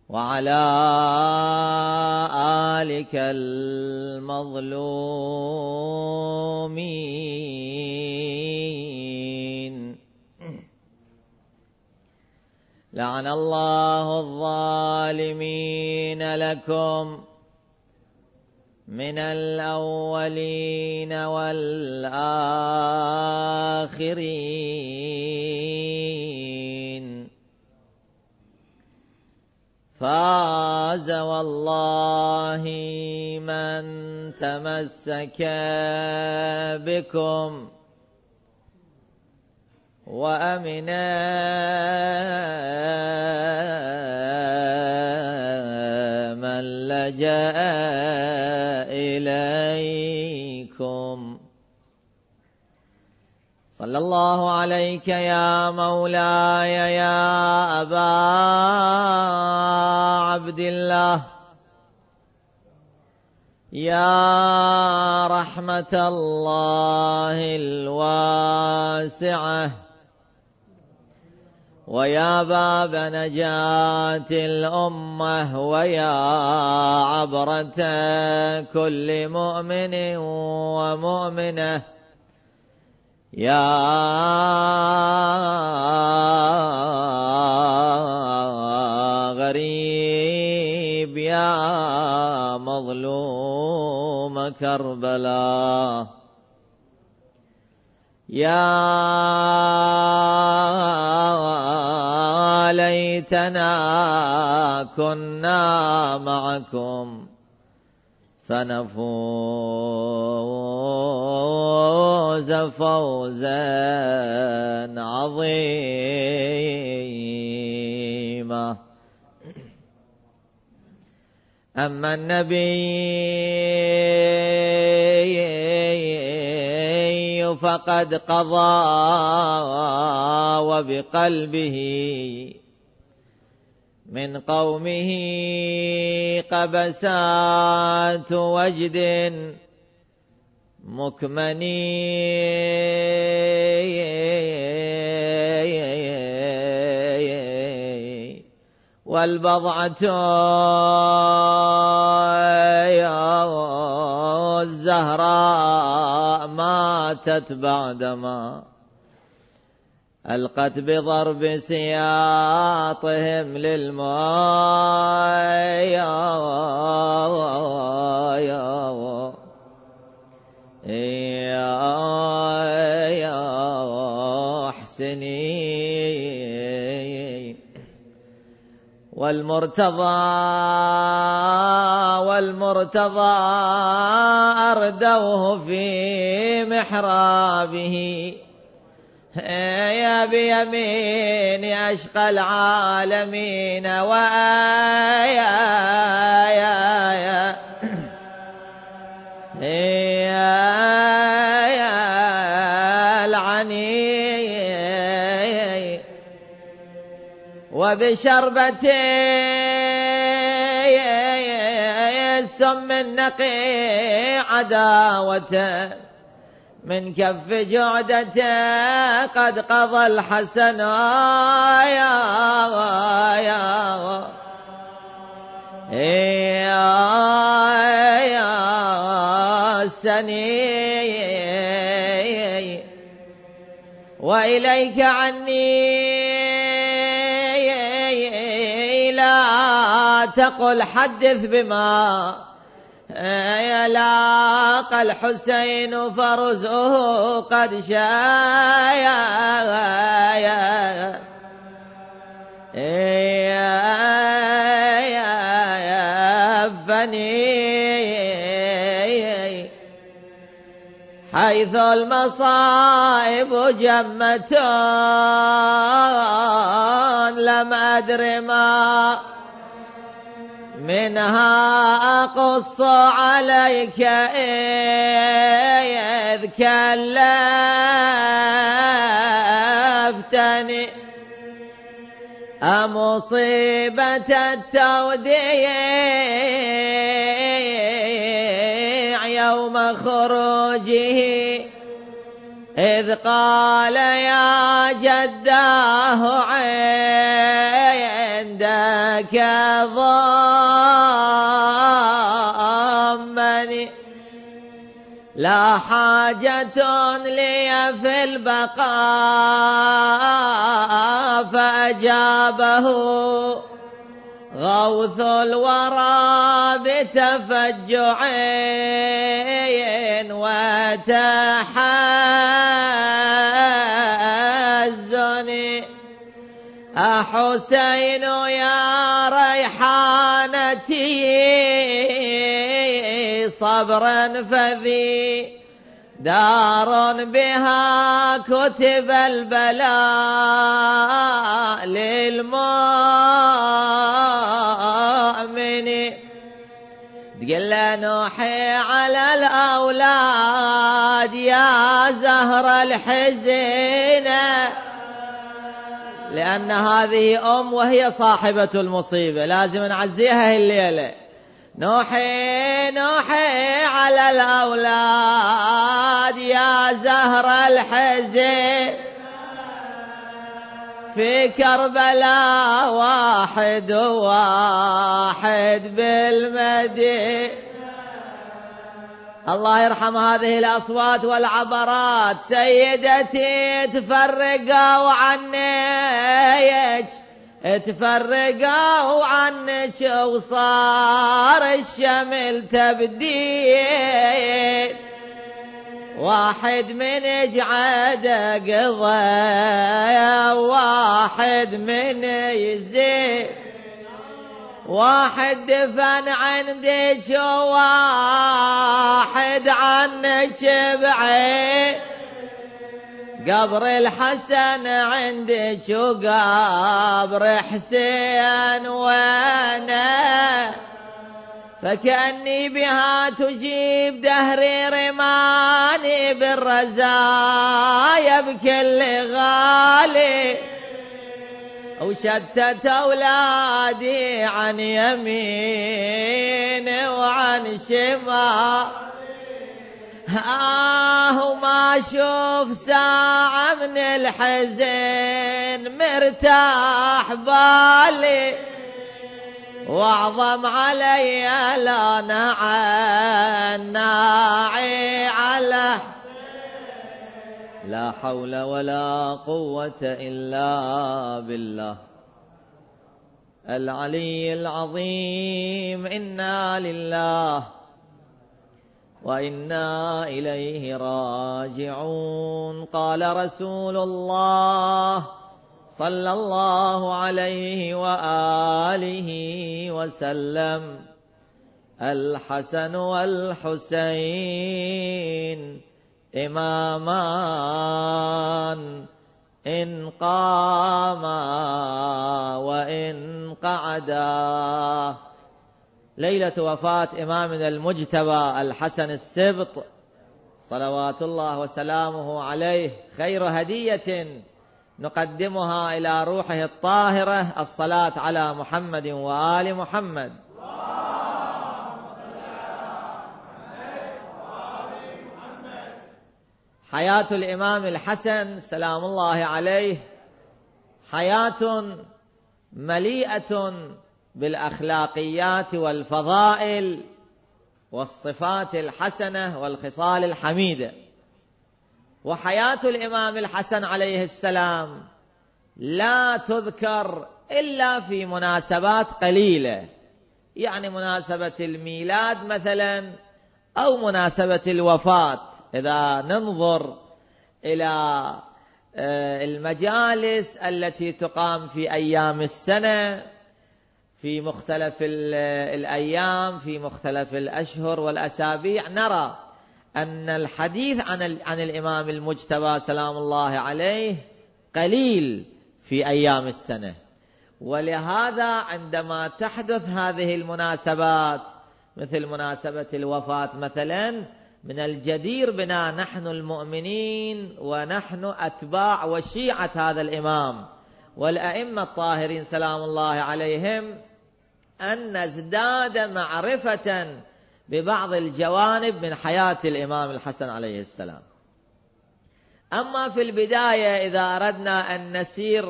وعلى آلك المظلومين. لعن الله الظالمين لكم من الأولين والآخرين. فاز والله من تمسك بكم وأمنا من لجأ إليكم. صلى الله عليك يا مولاي يا أبا عبد الله، يا رحمة الله الواسعة، ويا باب نجاة الأمة، ويا عبرة كل مؤمن ومؤمنة، يا غريب يا مظلوم كربلاء، يا ليتنا كنا معكم فنفوز فوزا عظيما. أما النبي فقد قضى وبقلبه من قومه قبسات وجد مكمني، والبضعة الزهراء ماتت بعدما ألقت بضرب سياطهم حسني. والمرتضى أردوه في محرابه، يا بيمين أشقى العالمين، العني وبشربة السم النقي عداوة من كف جعدته قد قضى الحسن يا السني. وإليك عني لا تقل حدث بما لاقى الحسين فرزه قد شايفني، حيث المصائب جمة لم أدر ما منها أقص عليك إذ كلفتني أمصيبة التوديع يوم خروجه إذ قال يا جداه عندك ضمني لا حاجة لي في البقاء فأجابه غوث الورى بتفجع وتحزن أحسين يا ريحانتي صبرا فذي دار بها كتب البلاء للمؤمن تقل نوحي على الأولاد يا زهر الحزينة لأن هذه أم وهي صاحبة المصيبة لازم نعزيها الليلة نوحي نوحي على الأولاد يا زهر الحزين في كربلاء واحد واحد بالمدينة الله يرحم هذه الأصوات والعبرات سيدتي تفرقوا عنك تفرقوا عنك وصار الشمل تبديل واحد من اجعد قضايا واحد من يزيد واحد دفن عندك واحد عنك بعيد قبر الحسن عندك وقبر حسين وانا فكأني بها تجيب دهري رماني بالرزايا بكل غالي وشتت أولادي عن يمين وعن شمال وما أشوف ساعة من الحزن مرتاح بالي واعظم علي لا ناعي على لا حول ولا قوة إلا بالله العلي العظيم إنا لله وإنا إليه راجعون قال رسول الله صلى الله عليه وآله وسلم الحسن والحسين إمامان إن قاما وإن قعدا ليلة وفاة إمامنا المجتبى الحسن السبط صلوات الله وسلامه عليه خير هدية نقدمها إلى روحه الطاهرة الصلاة على محمد وآل محمد حياة الإمام الحسن سلام الله عليه حياة مليئة بالأخلاقيات والفضائل والصفات الحسنة والخصال الحميدة وحياة الإمام الحسن عليه السلام لا تذكر إلا في مناسبات قليلة يعني مناسبة الميلاد مثلا أو مناسبة الوفاة إذا ننظر إلى المجالس التي تقام في أيام السنة في مختلف الأيام في مختلف الأشهر والأسابيع نرى أن الحديث عن الإمام المجتبى سلام الله عليه قليل في أيام السنة ولهذا عندما تحدث هذه المناسبات مثل مناسبة الوفاة مثلا من الجدير بنا نحن المؤمنين ونحن أتباع وشيعة هذا الإمام والأئمة الطاهرين سلام الله عليهم أن نزداد معرفة ببعض الجوانب من حياة الإمام الحسن عليه السلام. أما في البداية إذا أردنا أن نسير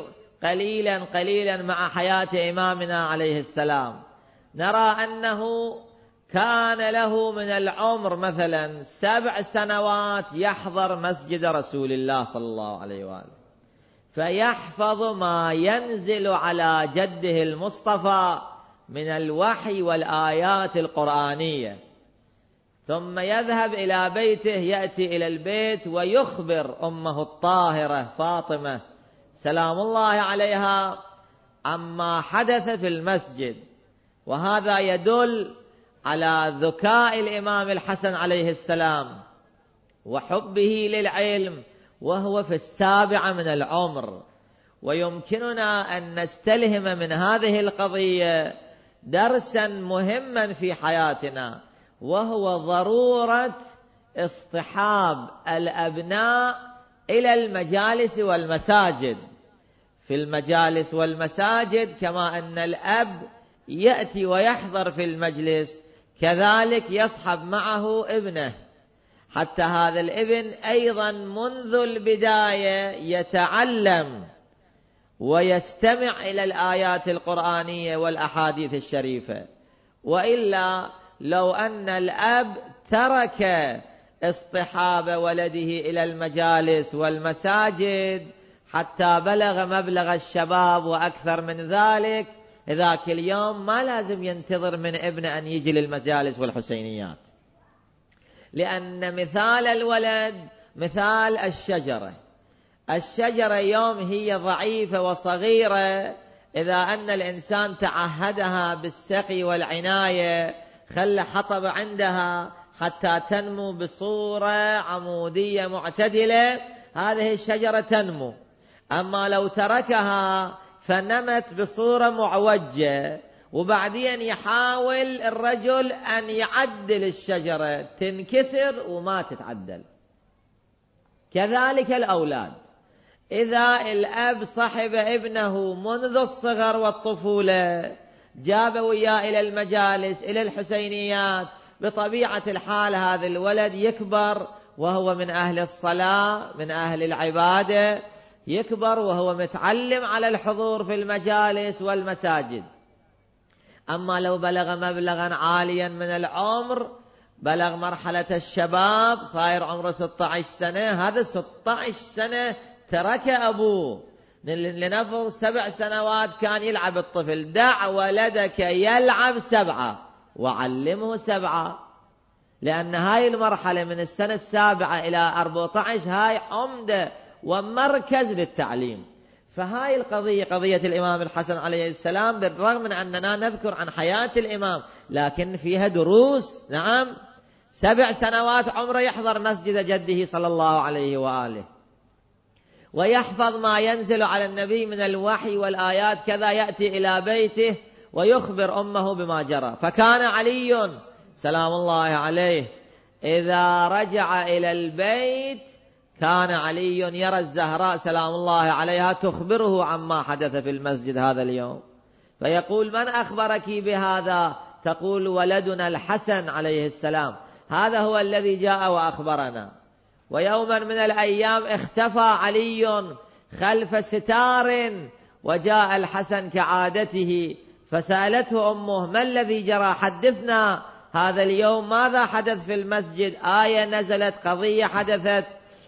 قليلا قليلا مع حياة إمامنا عليه السلام، نرى أنه كان له من العمر مثلا 7 سنوات يحضر مسجد رسول الله صلى الله عليه وآله، فيحفظ ما ينزل على جده المصطفى من الوحي والآيات القرآنية، ثم يذهب إلى بيته، يأتي إلى البيت ويخبر أمه الطاهرة فاطمة سلام الله عليها عما حدث في المسجد. وهذا يدل على ذكاء الإمام الحسن عليه السلام وحبه للعلم، وهو في 7 من العمر. ويمكننا أن نستلهم من هذه القضية درسا مهما في حياتنا، وهو ضرورة اصطحاب الأبناء إلى المجالس والمساجد. في المجالس والمساجد كما أن الأب يأتي ويحضر في المجلس، كذلك يصحب معه ابنه، حتى هذا الابن أيضا منذ البداية يتعلم ويستمع إلى الآيات القرآنية والأحاديث الشريفة. وإلا لو أن الأب ترك اصطحاب ولده إلى المجالس والمساجد حتى بلغ مبلغ الشباب وأكثر من ذلك، ذاك اليوم ما لازم ينتظر من ابنه أن يجي للمجالس والحسينيات، لأن مثال الولد مثال الشجرة. الشجرة يوم هي ضعيفة وصغيرة، إذا أن الإنسان تعهدها بالسقي والعناية، خلى حطب عندها حتى تنمو بصورة عمودية معتدلة، هذه الشجرة تنمو. أما لو تركها فنمت بصورة معوجة، وبعدين يحاول الرجل أن يعدل الشجرة، تنكسر وما تتعدل. كذلك الأولاد، إذا الأب صحب ابنه منذ الصغر والطفولة، جاب وياه إلى المجالس إلى الحسينيات، بطبيعة الحال هذا الولد يكبر وهو من أهل الصلاة من أهل العبادة، يكبر وهو متعلم على الحضور في المجالس والمساجد. أما لو بلغ مبلغا عاليا من العمر، بلغ مرحلة الشباب، صاير عمره 16 سنة، هذا 16 سنة ترك أبوه. لنفرض 7 سنوات كان يلعب الطفل، دع ولدك يلعب 7 وعلمه 7، لأن هاي المرحلة من السنة 7 إلى 14 هاي عمدة ومركز للتعليم. فهاي القضية قضية الإمام الحسن عليه السلام، بالرغم من أننا نذكر عن حياة الإمام لكن فيها دروس. نعم، 7 سنوات عمره يحضر مسجد جده صلى الله عليه وآله، ويحفظ ما ينزل على النبي من الوحي والآيات، كذا يأتي إلى بيته ويخبر أمه بما جرى. فكان علي سلام الله عليه إذا رجع إلى البيت كان علي يرى الزهراء سلام الله عليها تخبره عما حدث في المسجد هذا اليوم، فيقول من أخبرك بهذا؟ تقول ولدنا الحسن عليه السلام، هذا هو الذي جاء وأخبرنا. ويوما من الأيام اختفى علي خلف ستار، وجاء الحسن كعادته، فسألته أمه ما الذي جرى؟ حدثنا هذا اليوم ماذا حدث في المسجد؟ آية نزلت، قضية حدثت.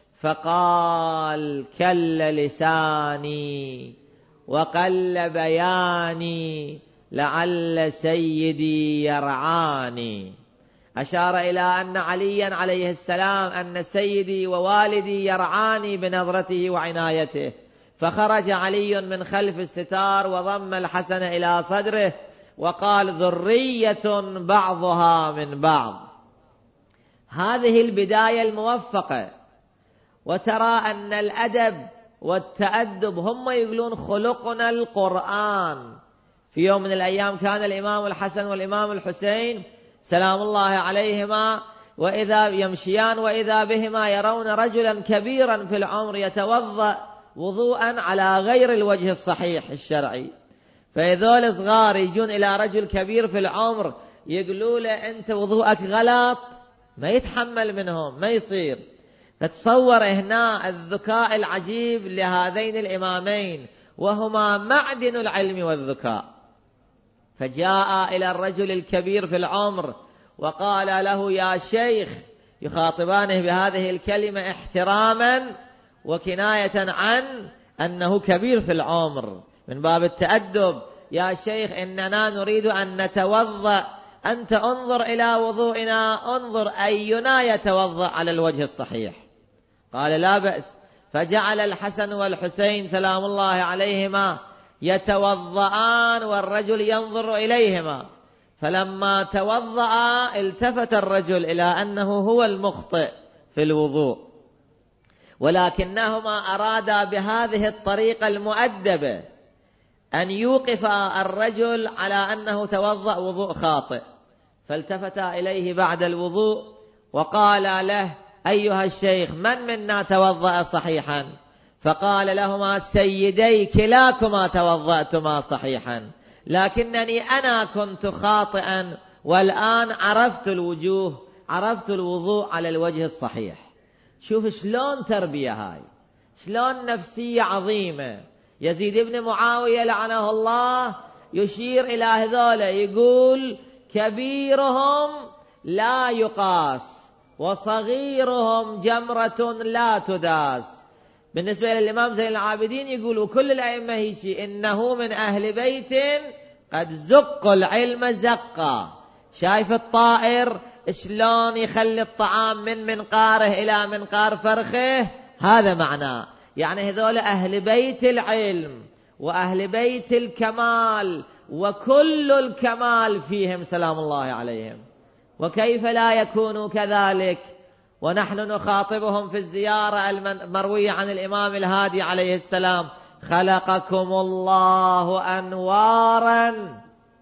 فقال كل لساني وقل بياني لعل سيدي يرعاني. أشار إلى أن عليا عليه السلام أن سيدي ووالدي يرعاني بنظرته وعنايته. فخرج علي من خلف الستار وضم الحسن إلى صدره وقال ذرية بعضها من بعض. هذه البداية الموفقة. وترى أن الأدب والتأدب هم يقولون خلقنا القرآن. في يوم من الأيام كان الإمام الحسن والإمام الحسين سلام الله عليهما وإذا يمشيان وإذا بهما يرون رجلا كبيرا في العمر يتوضأ وضوءا على غير الوجه الصحيح الشرعي، فيذول صغار يجون إلى رجل كبير في العمر يقولوا له أنت وضوءك غلط، ما يتحمل منهم، ما يصير. فتصور هنا الذكاء العجيب لهذين الإمامين وهما معدن العلم والذكاء. فجاء إلى الرجل الكبير في العمر وقال له: يا شيخ، يخاطبانه بهذه الكلمة احتراما وكناية عن أنه كبير في العمر من باب التأدب: يا شيخ، إننا نريد أن نتوضأ، أنت انظر إلى وضوئنا، انظر أينا يتوضأ على الوجه الصحيح. قال: لا بأس. فجعل الحسن والحسين سلام الله عليهما يتوضأان والرجل ينظر إليهما. فلما توضأ التفت الرجل إلى أنه هو المخطئ في الوضوء، ولكنهما أرادا بهذه الطريقة المؤدبة أن يوقف الرجل على أنه توضأ وضوء خاطئ. فالتفتا إليه بعد الوضوء وقال له: أيها الشيخ، من منا توضأ صحيحا؟ فقال لهما: سيدي، كلاكما توضأتما صحيحا، لكنني أنا كنت خاطئا، والآن عرفت الوضوء على الوجه الصحيح. شوف شلون تربية هاي، شلون نفسية عظيمة. يزيد بن معاوية لعنه الله يشير إلى هذولا، يقول: كبيرهم لا يقاس وصغيرهم جمرة لا تداس. بالنسبة للإمام زين العابدين يقول: وكل الأئمة هيك، إنه من أهل بيت قد زقوا العلم زقا. شايف الطائر شلون يخلي الطعام من منقاره إلى منقار فرخه؟ هذا معناه، يعني هذول أهل بيت العلم وأهل بيت الكمال، وكل الكمال فيهم سلام الله عليهم. وكيف لا يكونوا كذلك ونحن نخاطبهم في الزيارة المروية عن الإمام الهادي عليه السلام: خلقكم الله أنوارا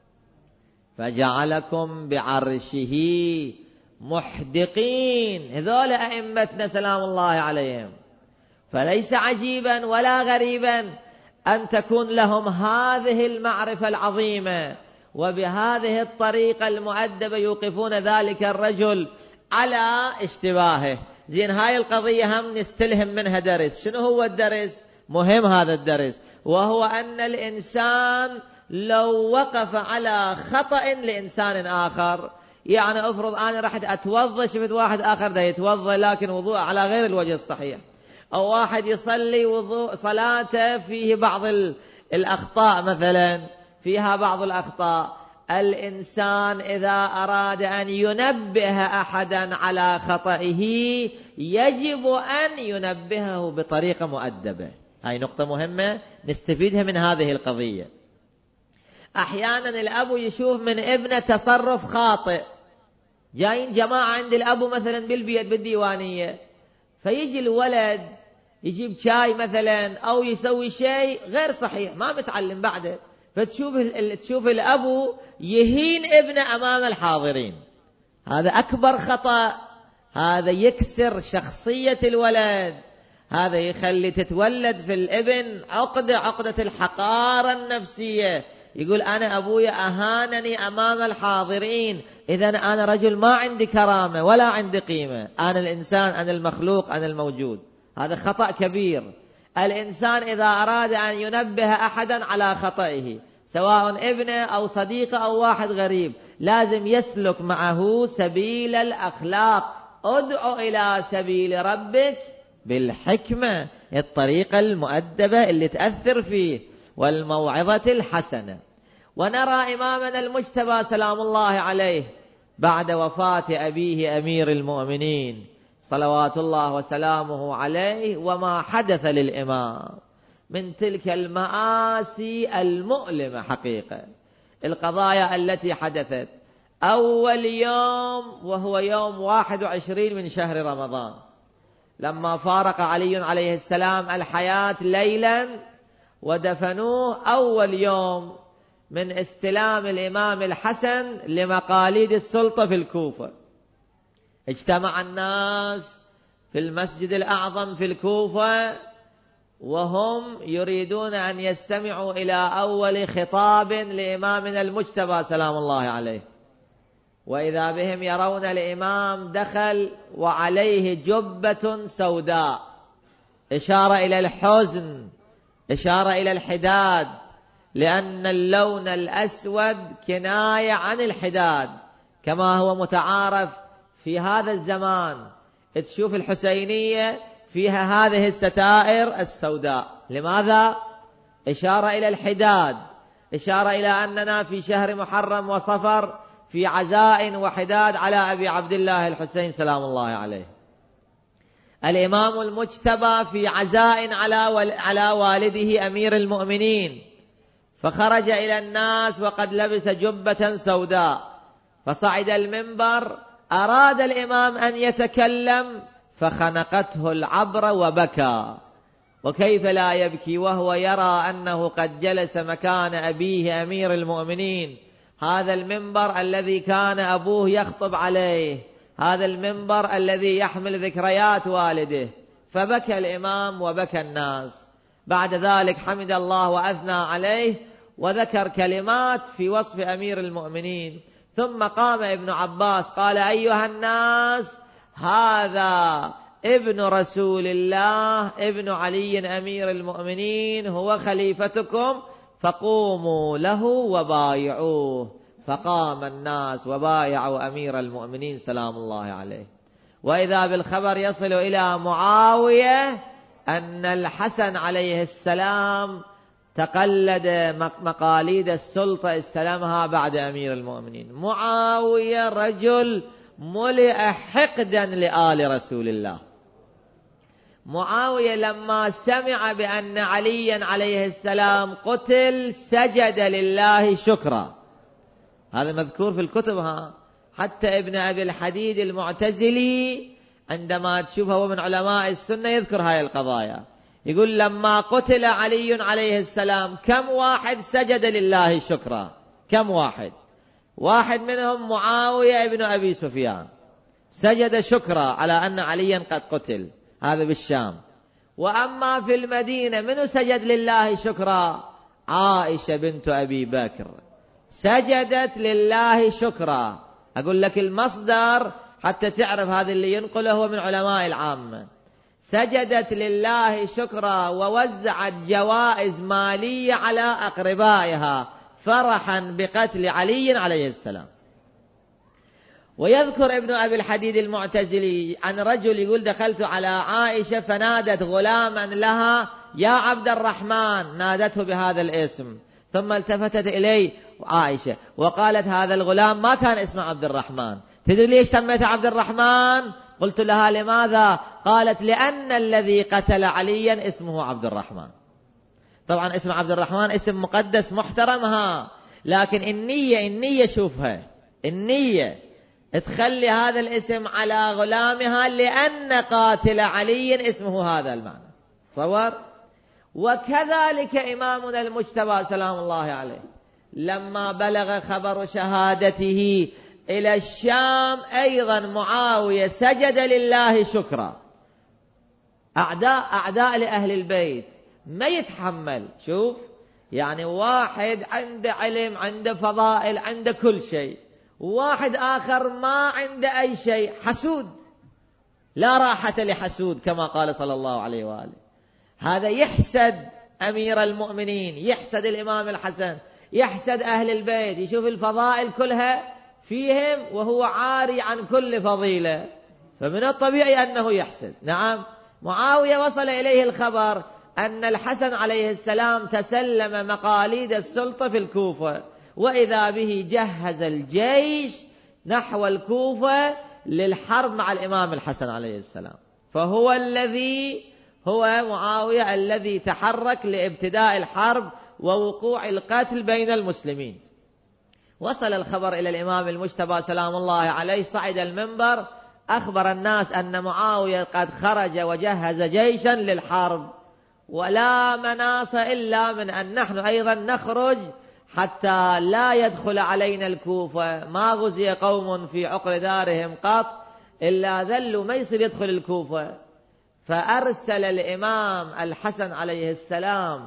فجعلكم بعرشه محدقين. هذول أئمتنا سلام الله عليهم. فليس عجيبا ولا غريبا أن تكون لهم هذه المعرفة العظيمة، وبهذه الطريقة المؤدبة يوقفون ذلك الرجل على اشتباهه. زين، هاي القضية هم نستلهم منها درس. شنو هو الدرس؟ مهم هذا الدرس، وهو أن الإنسان لو وقف على خطأ لإنسان آخر، يعني أفرض أنا رحت أتوضى، شفت واحد آخر دا يتوضى لكن وضوء على غير الوجه الصحيح، أو واحد يصلي وضوء صلاته فيه بعض الأخطاء، مثلا فيها بعض الأخطاء. الإنسان إذا أراد أن ينبه أحدا على خطئه يجب أن ينبهه بطريقة مؤدبة. هاي نقطة مهمة نستفيدها من هذه القضية. أحيانا الأب يشوف من ابنه تصرف خاطئ، جايين جماعة عند الأب مثلا بالبيت بالديوانية، فيجي الولد يجيب شاي مثلا أو يسوي شيء غير صحيح، ما متعلم بعده، فتشوف الأب يهين ابنه أمام الحاضرين. هذا أكبر خطأ، هذا يكسر شخصية الولد، هذا يخلي تتولد في الابن عقدة الحقارة النفسية. يقول: أنا أبويا أهانني أمام الحاضرين، إذن أنا رجل ما عندي كرامة ولا عندي قيمة، أنا الإنسان، أنا المخلوق، أنا الموجود. هذا خطأ كبير. الإنسان إذا أراد أن ينبه أحدا على خطئه، سواء ابنه أو صديقه أو واحد غريب، لازم يسلك معه سبيل الأخلاق. ادعو إلى سبيل ربك بالحكمة، الطريقة المؤدبة اللي تأثر فيه، والموعظة الحسنة. ونرى إمامنا المجتبى سلام الله عليه بعد وفاة أبيه أمير المؤمنين صلوات الله وسلامه عليه، وما حدث للإمام من تلك المآسي المؤلمة حقيقة. القضايا التي حدثت أول يوم، وهو يوم 21 من شهر رمضان، لما فارق علي عليه السلام الحياة ليلا ودفنوه أول يوم من استلام الإمام الحسن لمقاليد السلطة في الكوفة. اجتمع الناس في المسجد الأعظم في الكوفة وهم يريدون أن يستمعوا إلى أول خطاب لإمامنا المجتبى سلام الله عليه، وإذا بهم يرون الإمام دخل وعليه جبة سوداء، إشارة إلى الحزن إشارة إلى الحداد، لأن اللون الأسود كناية عن الحداد، كما هو متعارف في هذا الزمان. تشوف الحسينية فيها هذه الستائر السوداء، لماذا؟ إشارة إلى الحداد، إشارة إلى أننا في شهر محرم وصفر في عزاء وحداد على أبي عبد الله الحسين سلام الله عليه. الإمام المجتبى في عزاء على والده أمير المؤمنين، فخرج إلى الناس وقد لبس جبة سوداء، فصعد المنبر، أراد الإمام أن يتكلم فخنقته العبرة وبكى. وكيف لا يبكي وهو يرى أنه قد جلس مكان أبيه أمير المؤمنين، هذا المنبر الذي كان أبوه يخطب عليه، هذا المنبر الذي يحمل ذكريات والده. فبكى الإمام وبكى الناس. بعد ذلك حمد الله وأثنى عليه وذكر كلمات في وصف أمير المؤمنين، ثم قام ابن عباس قال: أيها الناس، هذا ابن رسول الله ابن علي أمير المؤمنين، هو خليفتكم، فقوموا له وبايعوه. فقام الناس وبايعوا أمير المؤمنين سلام الله عليه. وإذا بالخبر يصل إلى معاوية أن الحسن عليه السلام تقلد مقاليد السلطة، استلمها بعد أمير المؤمنين. معاوية رجل ملئ حقدا لآل رسول الله. معاوية لما سمع بأن عليا عليه السلام قتل سجد لله شكرا. هذا مذكور في الكتب، حتى ابن أبي الحديد المعتزلي عندما تشوفه هو من علماء السنة يذكر هاي القضايا، يقول لما قتل علي عليه السلام كم واحد سجد لله شكرا؟ كم واحد؟ واحد منهم معاوية ابن أبي سفيان سجد شكرا على أن عليا قد قتل، هذا بالشام. وأما في المدينة من سجد لله شكرا؟ عائشة بنت أبي بكر سجدت لله شكرا. أقول لك المصدر حتى تعرف هذا اللي ينقله هو من علماء العامة. سجدت لله شكرا ووزعت جوائز مالية على أقربائها فرحا بقتل علي عليه السلام. ويذكر ابن أبي الحديد المعتزلي عن رجل يقول: دخلت على عائشة فنادت غلاما لها: يا عبد الرحمن، نادته بهذا الاسم، ثم التفتت إلي عائشة وقالت: هذا الغلام ما كان اسمه عبد الرحمن، تدري ليش سميته عبد الرحمن؟ قلت لها: لماذا؟ قالت: لأن الذي قتل عليا اسمه عبد الرحمن. طبعا اسم عبد الرحمن اسم مقدس محترمها، لكن النية شوفها، النية تخلي هذا الاسم على غلامها لأن قاتل علي اسمه هذا المعنى. تصور. وكذلك إمامنا المجتبى سلام الله عليه لما بلغ خبر شهادته إلى الشام أيضا معاوية سجد لله شكرا. أعداء لأهل البيت ما يتحمل. شوف، يعني واحد عنده علم، عنده فضائل، عنده كل شيء، واحد آخر ما عنده أي شيء، حسود، لا راحة لحسود كما قال صلى الله عليه وآله. هذا يحسد أمير المؤمنين، يحسد الإمام الحسن، يحسد أهل البيت، يشوف الفضائل كلها فيهم وهو عاري عن كل فضيلة، فمن الطبيعي أنه يحسد. نعم، معاوية وصل إليه الخبر أن الحسن عليه السلام تسلم مقاليد السلطة في الكوفة، وإذا به جهز الجيش نحو الكوفة للحرب مع الإمام الحسن عليه السلام. فهو معاوية الذي تحرك لابتداء الحرب ووقوع القتل بين المسلمين. وصل الخبر إلى الإمام المجتبى سلام الله عليه، صعد المنبر، أخبر الناس أن معاوية قد خرج وجهز جيشا للحرب، ولا مناص إلا من أن نحن أيضا نخرج حتى لا يدخل علينا الكوفة. ما غزي قوم في عقر دارهم قط إلا ذلوا ما يصير يدخل الكوفة. فأرسل الإمام الحسن عليه السلام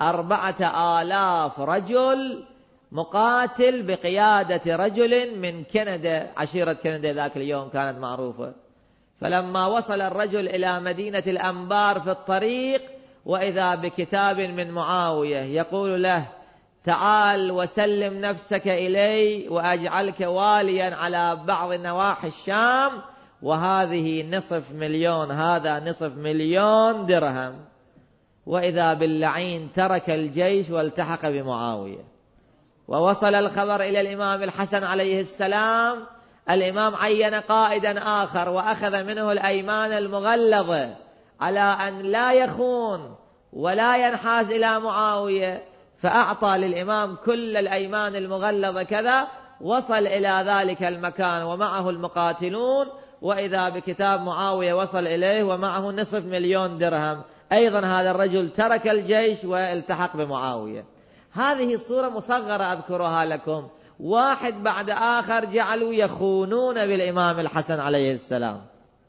4000 رجل مقاتل بقيادة رجل من كندا، عشيرة كندا ذاك اليوم كانت معروفة. فلما وصل الرجل إلى مدينة الأنبار في الطريق وإذا بكتاب من معاوية يقول له تعال وسلم نفسك إلي وأجعلك واليا على بعض نواحي الشام، وهذه 500,000، هذا 500,000 درهم. وإذا باللعين ترك الجيش والتحق بمعاوية. ووصل الخبر إلى الإمام الحسن عليه السلام. الإمام عين قائدا آخر وأخذ منه الأيمان المغلظة على أن لا يخون ولا ينحاز إلى معاوية، فأعطى للإمام كل الأيمان المغلظة كذا. وصل إلى ذلك المكان ومعه المقاتلون، وإذا بكتاب معاوية وصل إليه ومعه 500,000 درهم. أيضا هذا الرجل ترك الجيش والتحق بمعاوية. هذه صورة مصغرة أذكرها لكم، واحد بعد آخر جعلوا يخونون بالإمام الحسن عليه السلام.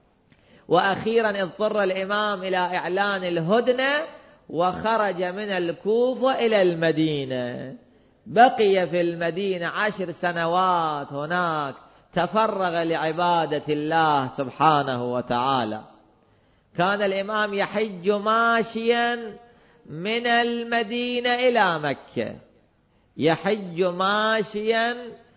وأخيرا اضطر الإمام إلى إعلان الهدنة وخرج من الكوفة إلى المدينة. بقي في المدينة 10 سنوات هناك، تفرغ لعبادة الله سبحانه وتعالى. كان الإمام يحج ماشيا من المدينة إلى مكة، يحج ماشيا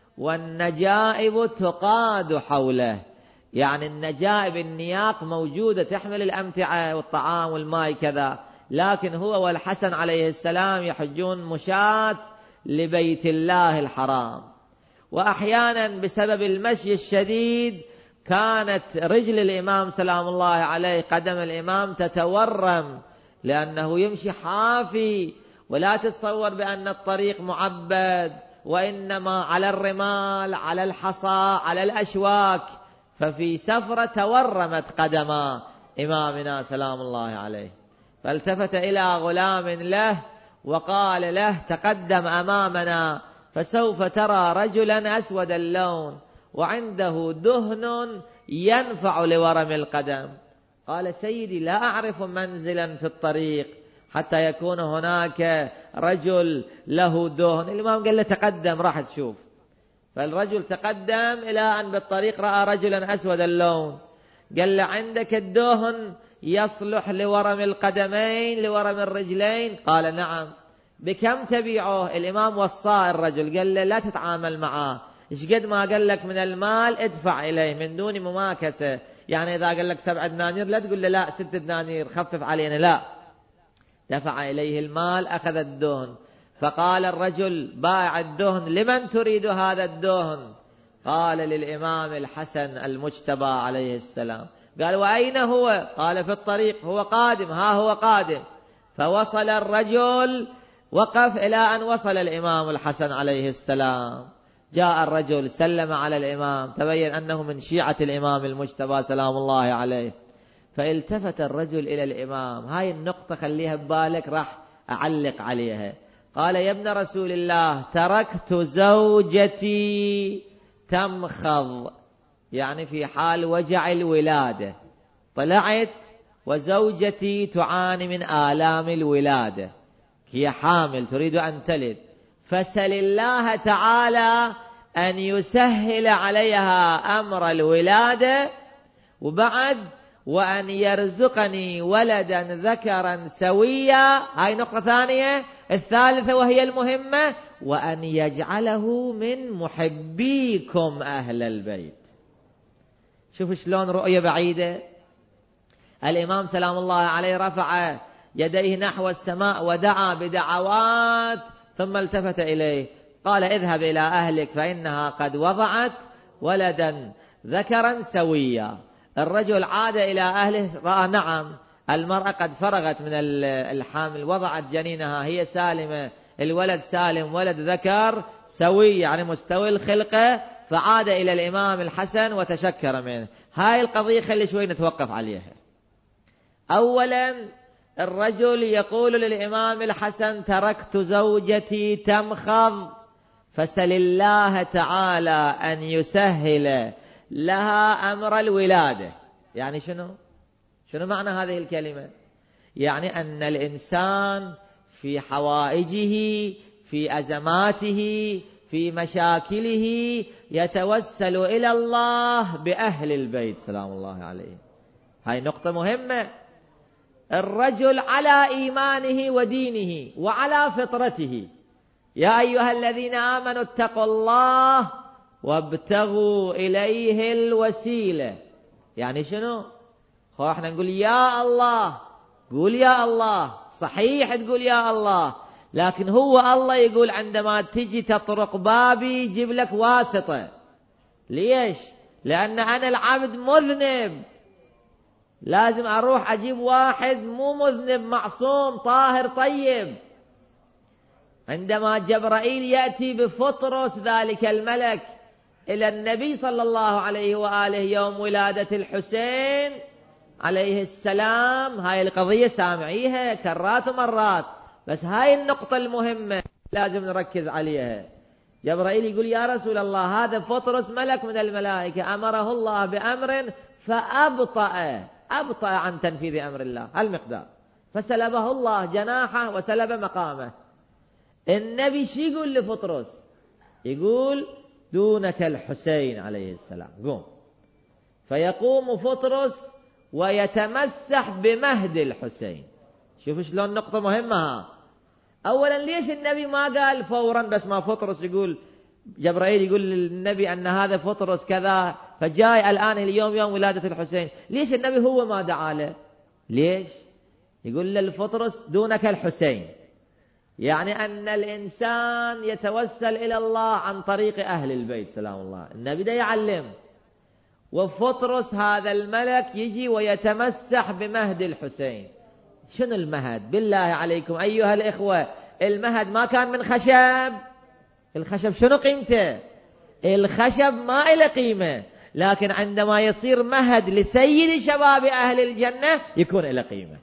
والنجائب تقاد حوله، يعني النجائب النياق موجودة تحمل الأمتعة والطعام والماء كذا، لكن هو والحسن عليه السلام يحجون مشاة لبيت الله الحرام. وأحيانا بسبب المشي الشديد كانت رجل الإمام سلام الله عليه، قدم الإمام تتورم لأنه يمشي حافي، ولا تتصور بأن الطريق معبد، وإنما على الرمال، على الحصى، على الأشواك. ففي سفرة تورمت قدما إمامنا سلام الله عليه، فالتفت إلى غلام له وقال له تقدم أمامنا فسوف ترى رجلا أسود اللون وعنده دهن ينفع لورم القدم. قال سيدي لا أعرف منزلا في الطريق حتى يكون هناك رجل له دهن. الإمام قال له تقدم راح تشوف. فالرجل تقدم إلى أن بالطريق رأى رجلا أسود اللون، قال له عندك الدهن يصلح لورم القدمين لورم الرجلين؟ قال نعم. بكم تبيعه؟ الإمام وصى الرجل قال له لا تتعامل معه، إيش قد ما قال لك من المال ادفع إليه من دون مماكسة. يعني إذا قال لك 7 دنانير لا تقول له لا 6 دنانير خفف علينا، لا، دفع إليه المال أخذ الدهن. فقال الرجل بائع الدهن لمن تريد هذا الدهن؟ قال للإمام الحسن المجتبى عليه السلام. قال وأين هو؟ قال في الطريق، هو قادم، ها هو قادم. فوصل الرجل، وقف إلى أن وصل الإمام الحسن عليه السلام. جاء الرجل سلم على الإمام، تبين أنه من شيعة الإمام المجتبى سلام الله عليه. فالتفت الرجل إلى الإمام، هاي النقطة خليها ببالك راح أعلق عليها. قال يا ابن رسول الله تركت زوجتي تمخض، يعني في حال وجع الولادة، طلعت وزوجتي تعاني من آلام الولادة، هي حامل تريد أن تلد، فسل الله تعالى أن يسهل عليها أمر الولادة، وبعد وأن يرزقني ولدا ذكرا سويا. هاي نقطة ثانية. الثالثة وهي المهمة، وأن يجعله من محبيكم أهل البيت. شوف شلون رؤية بعيدة. الإمام سلام الله عليه رفع يديه نحو السماء ودعا بدعوات، ثم التفت إليه قال اذهب إلى أهلك فإنها قد وضعت ولدا ذكرا سويا. الرجل عاد إلى أهله، رأى نعم المرأة قد فرغت من الحمل، وضعت جنينها، هي سالمة، الولد سالم، ولد ذكر سوي يعني مستوي الخلقة. فعاد إلى الإمام الحسن وتشكر منه. هاي القضية خلي شوي نتوقف عليها. أولا الرجل يقول للإمام الحسن تركت زوجتي تمخض فسل الله تعالى أن يسهل لها أمر الولادة. يعني شنو معنى هذه الكلمة؟ يعني أن الإنسان في حوائجه، في أزماته، في مشاكله يتوسل إلى الله بأهل البيت سلام الله عليه. هاي نقطة مهمة. الرجل على إيمانه ودينه وعلى فطرته. يا أيها الذين آمنوا اتقوا الله وابتغوا إليه الوسيلة. يعني شنو؟ احنا نقول يا الله، قول يا الله، صحيح تقول يا الله، لكن هو الله يقول عندما تجي تطرق بابي جيب لك واسطة. ليش؟ لأن أنا العبد مذنب، لازم أروح أجيب واحد مو مذنب، معصوم طاهر طيب. عندما جبرائيل يأتي بفطرس ذلك الملك إلى النبي صلى الله عليه وآله يوم ولادة الحسين عليه السلام، هاي القضية سامعيها كرات ومرات، بس هاي النقطة المهمة لازم نركز عليها. جبرائيل يقول يا رسول الله هذا فطرس ملك من الملائكة أمره الله بأمر فأبطأ عن تنفيذ أمر الله المقدار، فسلبه الله جناحه وسلب مقامه. النبي شي يقول لفطرس؟ يقول دونك الحسين عليه السلام، قوم. فيقوم فطرس ويتمسح بمهد الحسين. شوف شلون نقطة مهمة. أولا ليش النبي ما قال فورا بس ما فطرس يقول، جبرائيل يقول للنبي أن هذا فطرس كذا فجاي الآن اليوم يوم ولادة الحسين، ليش النبي هو ما دعا له؟ ليش؟ يقول للفطرس دونك الحسين، يعني أن الإنسان يتوسل إلى الله عن طريق أهل البيت سلام الله. النبي ده يعلم، وفطرس هذا الملك يجي ويتمسح بمهد الحسين. شنو المهد؟ بالله عليكم أيها الإخوة، المهد ما كان من خشب؟ الخشب شنو قيمته؟ الخشب ما إله قيمة، لكن عندما يصير مهد لسيد شباب أهل الجنة يكون إله قيمة.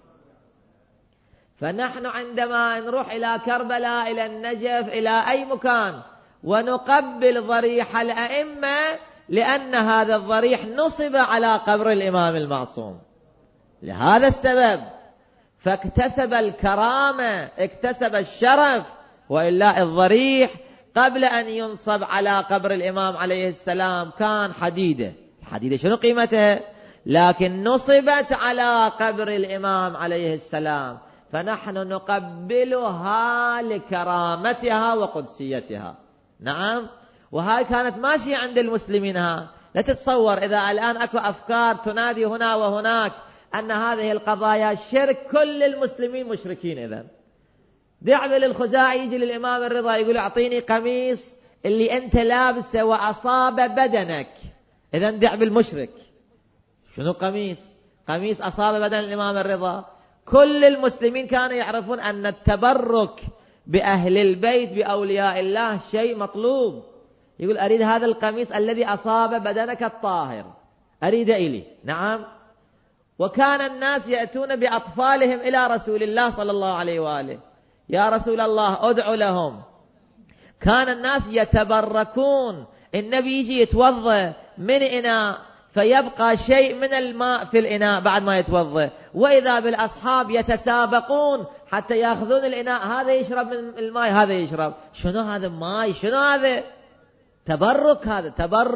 فنحن عندما نروح إلى كربلاء، إلى النجف، إلى أي مكان ونقبل ضريح الأئمة، لأن هذا الضريح نصب على قبر الإمام المعصوم، لهذا السبب فاكتسب الكرامة، اكتسب الشرف. وإلا الضريح قبل أن ينصب على قبر الإمام عليه السلام كان حديدة. الحديدة شنو قيمتها؟ لكن نصبت على قبر الإمام عليه السلام، فنحن نقبلها لكرامتها وقدسيتها. نعم، وهاي كانت ماشية عند المسلمين. لا تتصور إذا الآن أكو أفكار تنادي هنا وهناك أن هذه القضايا شرك، كل المسلمين مشركين. إذن دعبل الخزاعي يجي للإمام الرضا يقول أعطيني قميص اللي أنت لابسه وأصاب بدنك، إذن دعبل مشرك. شنو قميص؟ قميص أصاب بدن الإمام الرضا. كل المسلمين كانوا يعرفون أن التبرك بأهل البيت بأولياء الله شيء مطلوب. يقول أريد هذا القميص الذي أصاب بدنك الطاهر، أريد إلي. نعم. وكان الناس يأتون بأطفالهم إلى رسول الله صلى الله عليه وآله، يا رسول الله أدعو لهم. كان الناس يتبركون، النبي يجي يتوضأ من إناء فيبقى شيء من الماء في الإناء بعد ما يتوضأ، وإذا بالأصحاب يتسابقون حتى يأخذون الإناء، هذا يشرب من الماء هذا يشرب. شنو هذا ماء؟ شنو هذا؟ تبرك، هذا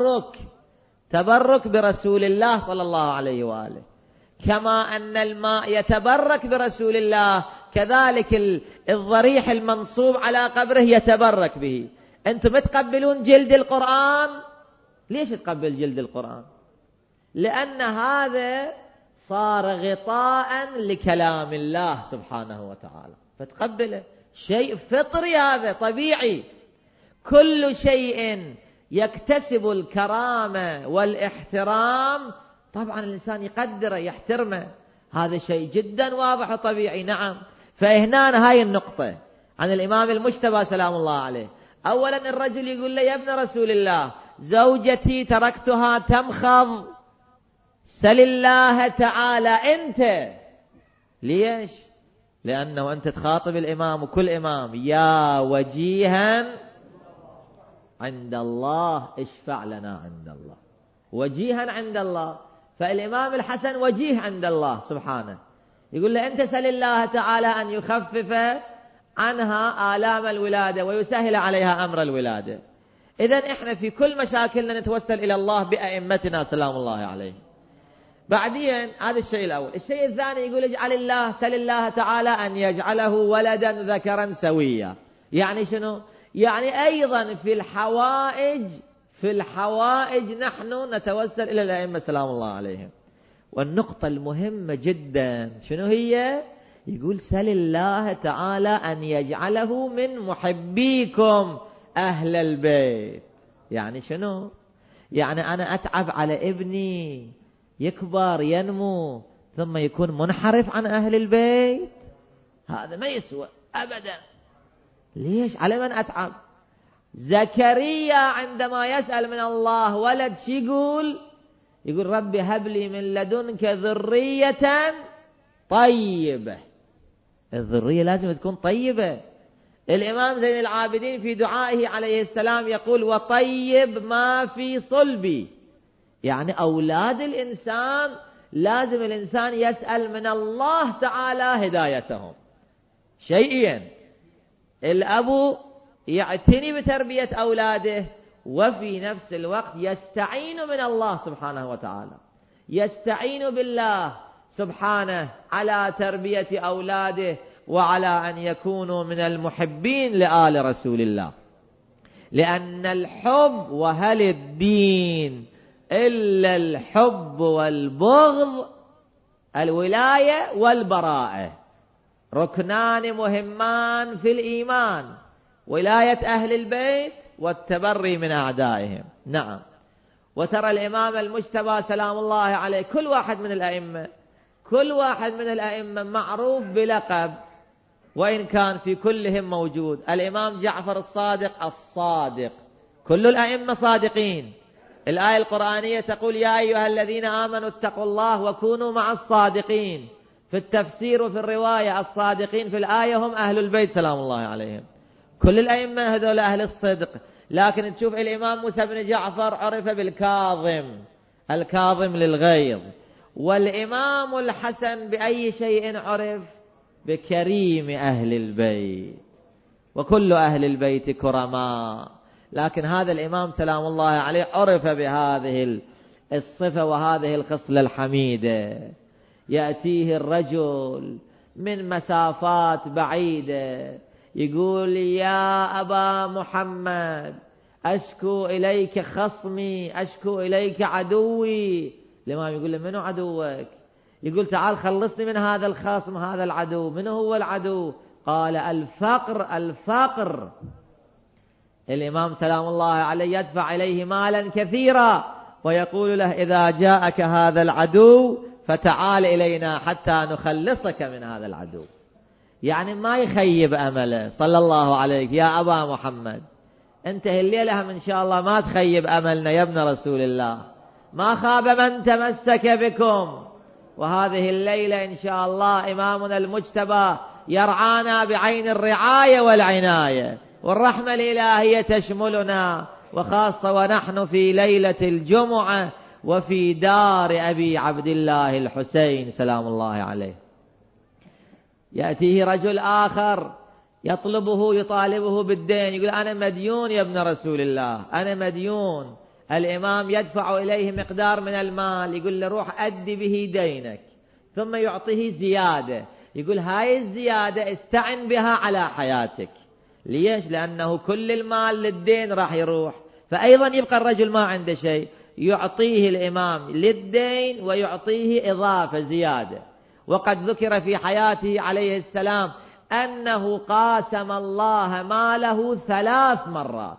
تبرك برسول الله صلى الله عليه وآله. كما أن الماء يتبرك برسول الله، كذلك الضريح المنصوب على قبره يتبرك به. أنتم تقبلون جلد القرآن، ليش تقبل جلد القرآن؟ لأن هذا صار غطاء لكلام الله سبحانه وتعالى، فتقبله. شيء فطري، هذا طبيعي. كل شيء يكتسب الكرامة والاحترام طبعا الإنسان يقدره يحترمه، هذا شيء جدا واضح وطبيعي. نعم. فهنا هاي النقطة عن الإمام المجتبى سلام الله عليه. أولا الرجل يقول له يا ابن رسول الله زوجتي تركتها تمخض، سل الله تعالى أنت. ليش؟ لأنه أنت تخاطب الإمام، وكل إمام يا وجيها عند الله اشفع لنا عند الله، وجيها عند الله. فالإمام الحسن وجيه عند الله سبحانه، يقول له أنت سل الله تعالى أن يخفف عنها آلام الولادة ويسهل عليها أمر الولادة. إذن إحنا في كل مشاكلنا نتوسل إلى الله بأئمتنا سلام الله عليه. بعدين هذا الشيء الأول. الشيء الثاني يقول سل الله تعالى أن يجعله ولدا ذكرا سويا. يعني شنو؟ يعني أيضا في الحوائج نحن نتوسل إلى الأئمة سلام الله عليهم. والنقطة المهمة جدا شنو هي؟ يقول سل الله تعالى أن يجعله من محبيكم أهل البيت. يعني شنو؟ يعني أنا أتعب على ابني يكبر ينمو ثم يكون منحرف عن أهل البيت؟ هذا ما يسوى أبدا. ليش؟ على من أتعب؟ زكريا عندما يسأل من الله ولد شو يقول ربي هب لي من لدنك ذرية طيبة. الذرية لازم تكون طيبة. الإمام زين العابدين في دعائه عليه السلام يقول وطيب ما في صلبي. يعني أولاد الإنسان لازم الإنسان يسأل من الله تعالى هدايتهم. شيئين: الأب يعتني بتربية أولاده، وفي نفس الوقت يستعين من الله سبحانه وتعالى، يستعين بالله سبحانه على تربية أولاده وعلى أن يكونوا من المحبين لآل رسول الله. لأن الحب وهل الدين إلا الحب والبغض، الولاية والبراءة ركنان مهمان في الإيمان: ولاية أهل البيت والتبري من أعدائهم. نعم. وترى الإمام المجتبى سلام الله عليه كل واحد من الأئمة معروف بلقب، وإن كان في كلهم موجود. الإمام جعفر الصادق، كل الأئمة صادقين. الآية القرآنية تقول يا أيها الذين آمنوا اتقوا الله وكونوا مع الصادقين. في التفسير وفي الرواية الصادقين في الآية هم أهل البيت سلام الله عليهم. كل الأئمة هذول أهل الصدق. لكن تشوف الإمام موسى بن جعفر عرف الكاظم للغيظ. والإمام الحسن بأي شيء عرف؟ بكريم أهل البيت، وكل أهل البيت كرماء. لكن هذا الإمام سلام الله عليه عرف بهذه الصفة وهذه الخصلة الحميدة. يأتيه الرجل من مسافات بعيدة يقول يا أبا محمد أشكو إليك خصمي، أشكو إليك عدوي. الإمام يقول له منو عدوك؟ يقول تعال خلصني من هذا الخصم، هذا العدو. من هو العدو؟ قال الفقر. الإمام سلام الله عليه يدفع إليه مالا كثيرا ويقول له إذا جاءك هذا العدو فتعال إلينا حتى نخلصك من هذا العدو. يعني ما يخيب أمله صلى الله عليك يا أبا محمد. انت الليلة إن شاء الله ما تخيب أملنا يا ابن رسول الله. ما خاب من تمسك بكم. وهذه الليلة إن شاء الله إمامنا المجتبى يرعانا بعين الرعاية والعناية، والرحمة الإلهية تشملنا، وخاصة ونحن في ليلة الجمعة وفي دار أبي عبد الله الحسين سلام الله عليه. يأتيه رجل آخر يطالبه بالدين، يقول أنا مديون يا ابن رسول الله، أنا مديون. الإمام يدفع إليه مقدار من المال، يقول له روح أدي به دينك، ثم يعطيه زيادة، يقول هاي الزيادة استعن بها على حياتك. ليش؟ لأنه كل المال للدين راح يروح، فأيضا يبقى الرجل ما عنده شيء، يعطيه الإمام للدين ويعطيه إضافة زيادة. وقد ذكر في حياته عليه السلام أنه قاسم الله ماله 3 مرات،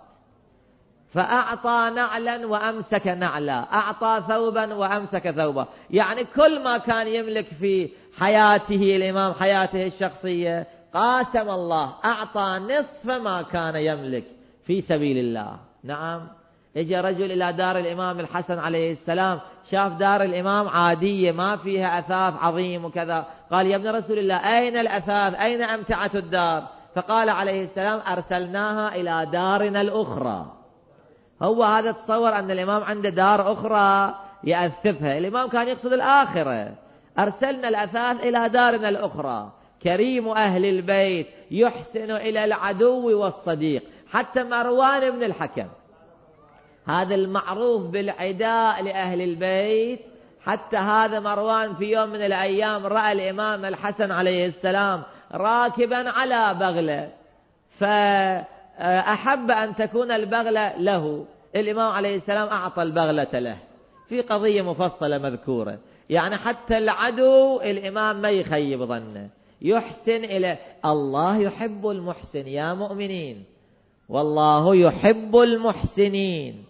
فأعطى نعلا وأمسك نعلا، أعطى ثوبا وأمسك ثوبا. يعني كل ما كان يملك في حياته الإمام، حياته الشخصية، قاسم الله أعطى نصف ما كان يملك في سبيل الله. نعم. اجى رجل إلى دار الإمام الحسن عليه السلام، شاف دار الإمام عادية ما فيها أثاث عظيم وكذا، قال يا ابن رسول الله أين الأثاث، أين أمتعة الدار؟ فقال عليه السلام أرسلناها إلى دارنا الأخرى. هو هذا تصور أن الإمام عنده دار أخرى يأثثها، الإمام كان يقصد الآخرة. أرسلنا الأثاث إلى دارنا الأخرى. كريم أهل البيت يحسن إلى العدو والصديق. حتى مروان بن الحكم هذا المعروف بالعداء لأهل البيت، حتى هذا مروان في يوم من الأيام رأى الإمام الحسن عليه السلام راكبا على بغلة، فأحب أن تكون البغلة له. الإمام عليه السلام أعطى البغلة له في قضية مفصلة مذكورة، يعني حتى العدو الإمام ما يخيب ظنه، يحسن إلى الله. يحب المحسن يا مؤمنين، والله يحب المحسنين.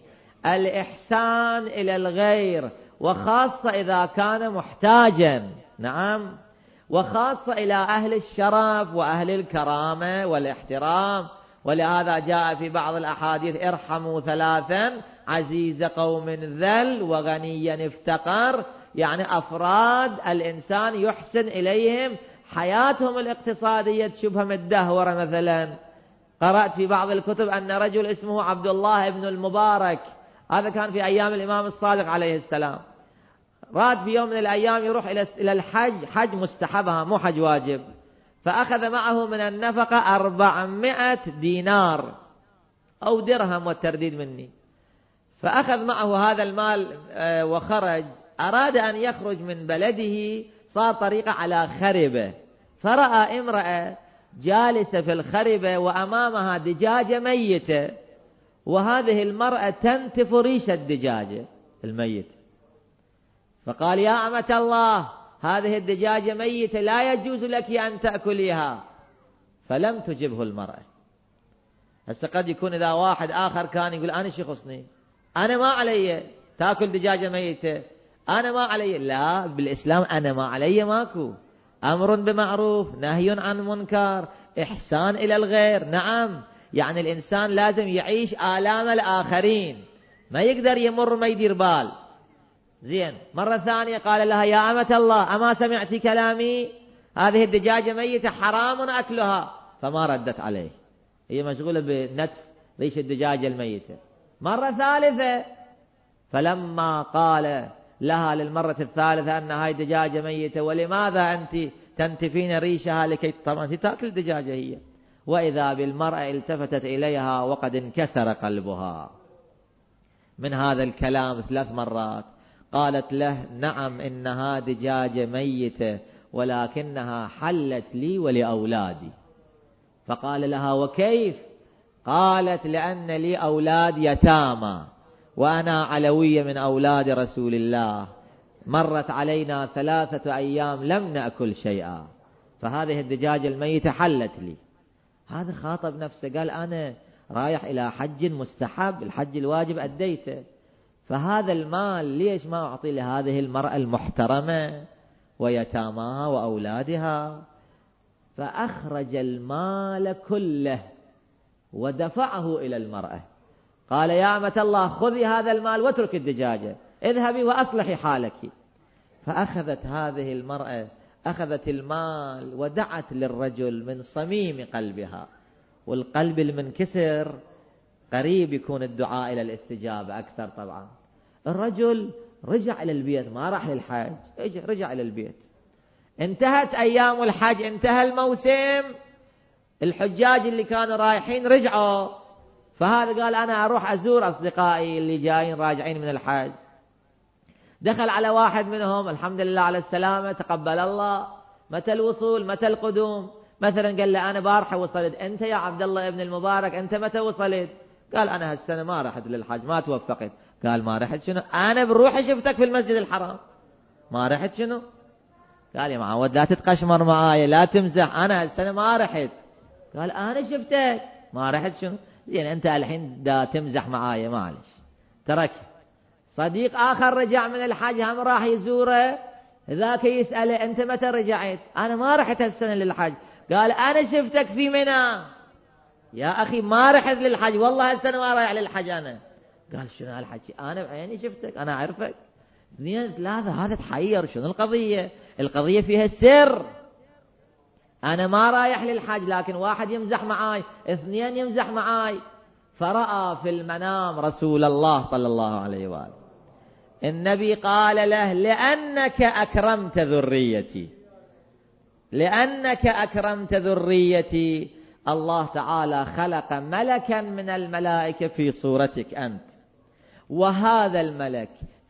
الإحسان إلى الغير، وخاصة إذا كان محتاجا، نعم، وخاصة إلى أهل الشرف وأهل الكرامة والاحترام. ولهذا جاء في بعض الأحاديث: ارحموا ثلاثا: عزيز قوم ذل، وغنيا افتقر. يعني أفراد الإنسان يحسن إليهم، حياتهم الاقتصادية شبه متدهورة. مثلا قرأت في بعض الكتب أن رجل اسمه عبد الله بن المبارك، هذا كان في أيام الإمام الصادق عليه السلام، راد في يوم من الأيام يروح إلى الحج، حج مستحبها مو حج واجب، فأخذ معه من النفقة 400 دينار أو درهم والترديد مني. فأخذ معه هذا المال وخرج، أراد أن يخرج من بلده، صار طريقة على خربة، فرأى امرأة جالسة في الخربة وأمامها دجاجة ميتة، وهذه المرأة تنتف ريش الدجاجة الميت. فقال: يا أمة الله، هذه الدجاجة ميتة، لا يجوز لك أن تأكليها. فلم تجبه المرأة. هسه قد يكون إذا واحد آخر كان يقول: أنا شو يخصني، أنا ما علي تأكل دجاجة ميتة، أنا ما علي. لا، بالإسلام أنا ما علي ماكو، أمر بمعروف نهي عن منكر، إحسان إلى الغير. نعم، يعني الإنسان لازم يعيش آلام الآخرين، ما يقدر يمر ما يدير بال. زين، مرة ثانية قال لها: يا أمة الله، أما سمعتي كلامي؟ هذه الدجاجة ميتة، حرام أكلها. فما ردت عليه، هي مشغولة بنتف ريش الدجاجة الميتة. مرة ثالثة، فلما قال لها للمرة الثالثة أن هاي دجاجة ميتة، ولماذا أنت تنتفين ريشها؟ لكي طبعا تأكل الدجاجة هي. وإذا بالمرأة التفتت إليها وقد انكسر قلبها من هذا الكلام 3 مرات. قالت له: نعم، إنها دجاجة ميتة، ولكنها حلت لي ولأولادي. فقال لها: وكيف؟ قالت: لأن لي أولاد يتامى، وأنا علوية من أولاد رسول الله، مرت علينا 3 أيام لم نأكل شيئا، فهذه الدجاجة الميتة حلت لي. هذا خاطب نفسه، قال: أنا رايح إلى حج مستحب، الحج الواجب أديته، فهذا المال ليش ما أعطي لهذه المرأة المحترمة ويتاماها وأولادها؟ فأخرج المال كله ودفعه إلى المرأة. قال: يا أمة الله، خذي هذا المال واترك الدجاجة، اذهبي وأصلحي حالك. فأخذت هذه المرأة، أخذت المال ودعت للرجل من صميم قلبها، والقلب المنكسر قريب يكون الدعاء إلى الاستجابة أكثر. طبعا الرجل رجع إلى البيت، ما راح للحج، رجع إلى البيت. انتهت أيام الحج، انتهى الموسم، الحجاج اللي كانوا رايحين رجعوا، فهذا قال: أنا أروح أزور أصدقائي اللي جايين راجعين من الحج. دخل على واحد منهم: الحمد لله على السلامة، تقبل الله، متى الوصول، متى القدوم؟ مثلا قال له: أنا بارحة وصلت. أنت يا عبد الله ابن المبارك، أنت متى وصلت؟ قال: أنا هالسنة ما رحت للحج، ما توفقت. قال: ما رحت شنو؟ أنا بروحي شفتك في المسجد الحرام. ما رحت شنو؟ قال: يا معود لا تتقشمر معاي، لا تمزح، أنا هالسنة ما رحت. قال: أنا شفتك. ما رحت شنو؟ زين، أنت الحين دا تمزح معاي، معلش. ترك. صديق آخر رجع من الحج، هم راح يزوره، ذاك يسأله: أنت متى رجعت؟ أنا ما رحت هالسنة للحج. قال: أنا شفتك في منى. يا أخي ما رحت للحج، والله هالسنة ما رايح للحج أنا. قال: شنو هالحكي؟ أنا بعيني شفتك، أنا أعرفك. 2 3 هذا تحير. شنو القضية؟ القضية فيها سر. أنا ما رايح للحج، لكن واحد يمزح معاي، 2 يمزح معاي. فرأى في المنام رسول الله صلى الله عليه وآله. النبي قال له: لأنك أكرمت ذريتي، لأنك أكرمت ذريتي، الله تعالى خلق ملكا من الملائكة في صورتك أنت، وهذا الملك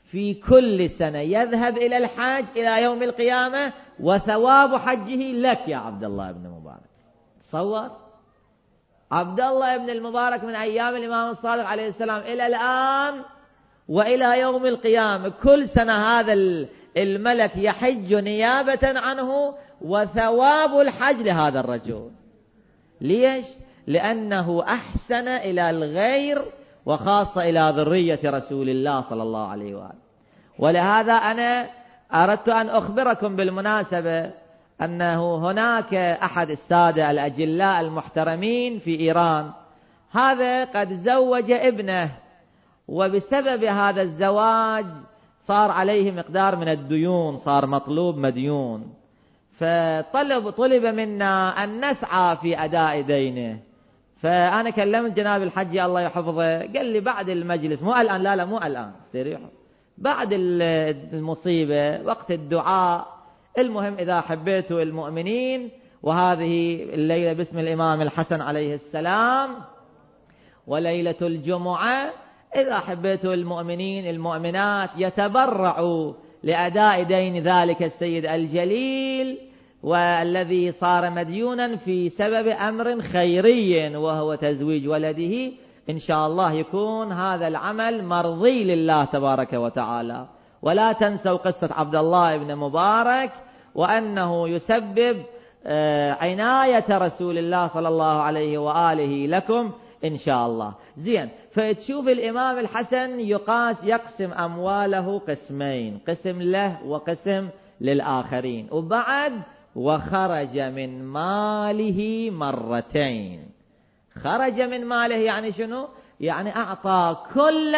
في كل سنة يذهب إلى الحج إلى يوم القيامة وثواب حجه لك يا عبد الله بن مبارك. تصور عبد الله بن المبارك من أيام الإمام الصادق عليه السلام إلى الآن وإلى يوم القيامة كل سنة هذا الملك يحج نيابة عنه وثواب الحج لهذا الرجل. ليش؟ لأنه أحسن إلى الغير وخاصة إلى ذرية رسول الله صلى الله عليه وآله. ولهذا أنا أردت أن أخبركم بالمناسبة أنه هناك أحد السادة الأجلاء المحترمين في إيران، هذا قد زوج ابنه، وبسبب هذا الزواج صار عليه مقدار من الديون، صار مطلوب مديون، طلب منا أن نسعى في أداء دينه. فأنا كلمت جناب الحجي الله يحفظه، قال لي بعد المجلس، مو الآن، لا مو الآن، استريحوا، بعد المصيبة وقت الدعاء. المهم إذا حبيتوا المؤمنين، وهذه الليلة باسم الإمام الحسن عليه السلام وليلة الجمعة، إذا حبيتوا المؤمنين المؤمنات يتبرعوا لأداء دين ذلك السيد الجليل والذي صار مديونا في سبب أمر خيري وهو تزويج ولده، إن شاء الله يكون هذا العمل مرضي لله تبارك وتعالى. ولا تنسوا قصة عبد الله بن مبارك وأنه يسبب عناية رسول الله صلى الله عليه وآله لكم إن شاء الله. زين، فتشوف الإمام الحسن يقسم أمواله قسمين، قسم له وقسم للآخرين، وبعد وخرج من ماله مرتين. خرج من ماله يعني شنو؟ يعني أعطى كل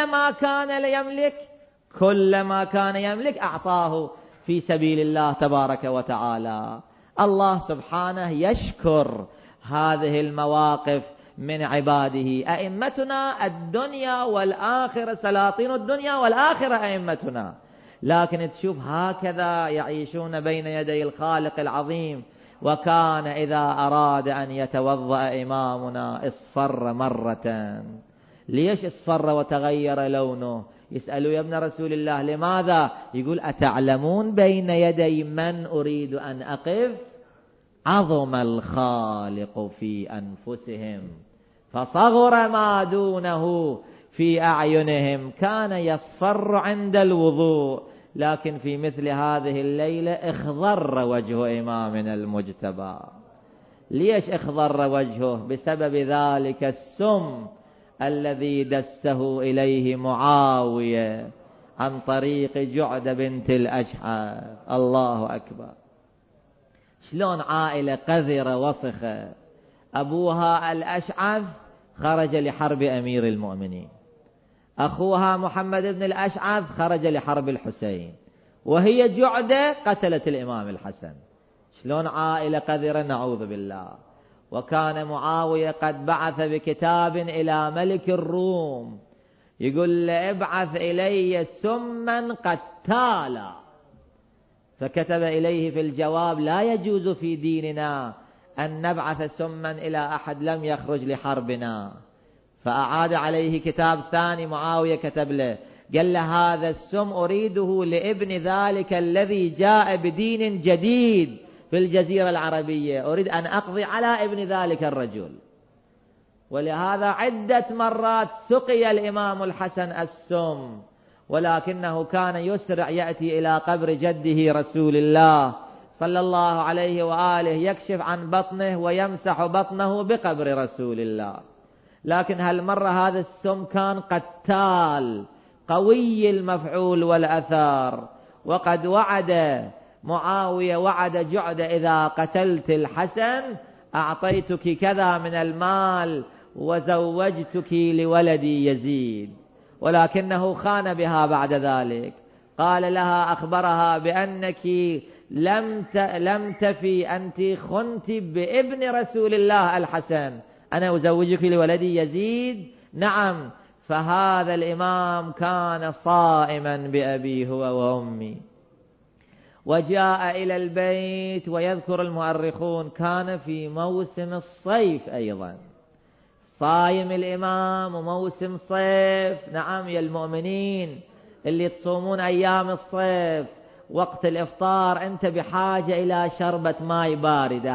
ما كان يملك أعطاه في سبيل الله تبارك وتعالى. الله سبحانه يشكر هذه المواقف من عباده. أئمتنا الدنيا والآخرة، سلاطين الدنيا والآخرة أئمتنا، لكن تشوف هكذا يعيشون بين يدي الخالق العظيم. وكان إذا أراد أن يتوضأ إمامنا اصفر مرة. ليش اصفر وتغير لونه؟ يسألوا يا ابن رسول الله لماذا؟ يقول أتعلمون بين يدي من أريد أن أقف؟ عظم الخالق في أنفسهم فصغر ما دونه في أعينهم. كان يصفر عند الوضوء، لكن في مثل هذه الليلة اخضر وجه إمامنا المجتبى. ليش اخضر وجهه؟ بسبب ذلك السم الذي دسه إليه معاوية عن طريق جعد بنت الأشعث. الله أكبر. شلون عائلة قذرة وسخة. أبوها الأشعث خرج لحرب أمير المؤمنين، أخوها محمد بن الأشعث خرج لحرب الحسين، وهي جعدة قتلت الإمام الحسن. شلون عائلة قذرة، نعوذ بالله. وكان معاوية قد بعث بكتاب إلى ملك الروم يقول له ابعث إلي سما قتالا، فكتب إليه في الجواب لا يجوز في ديننا أن نبعث سما إلى أحد لم يخرج لحربنا. فأعاد عليه كتاب ثاني، معاوية كتب له قال له هذا السم أريده لابن ذلك الذي جاء بدين جديد في الجزيرة العربية، أريد أن أقضي على ابن ذلك الرجل. ولهذا عدة مرات سقي الإمام الحسن السم، ولكنه كان يسرع يأتي إلى قبر جده رسول الله صلى الله عليه وآله، يكشف عن بطنه ويمسح بطنه بقبر رسول الله. لكن هالمرة هذا السم كان قتال قوي المفعول والأثار. وقد وعد معاوية وعد جعد إذا قتلت الحسن أعطيتك كذا من المال وزوجتك لولدي يزيد، ولكنه خان بها بعد ذلك. قال لها أخبرها بأنك لم تفي، أنت خنت بابن رسول الله الحسن، أنا أزوجك لولدي يزيد. نعم. فهذا الإمام كان صائما بأبي هو وأمي، وجاء إلى البيت. ويذكر المؤرخون كان في موسم الصيف أيضا، صايم الإمام وموسم صيف. نعم يا المؤمنين، اللي تصومون أيام الصيف وقت الإفطار أنت بحاجة إلى شربة ماء باردة،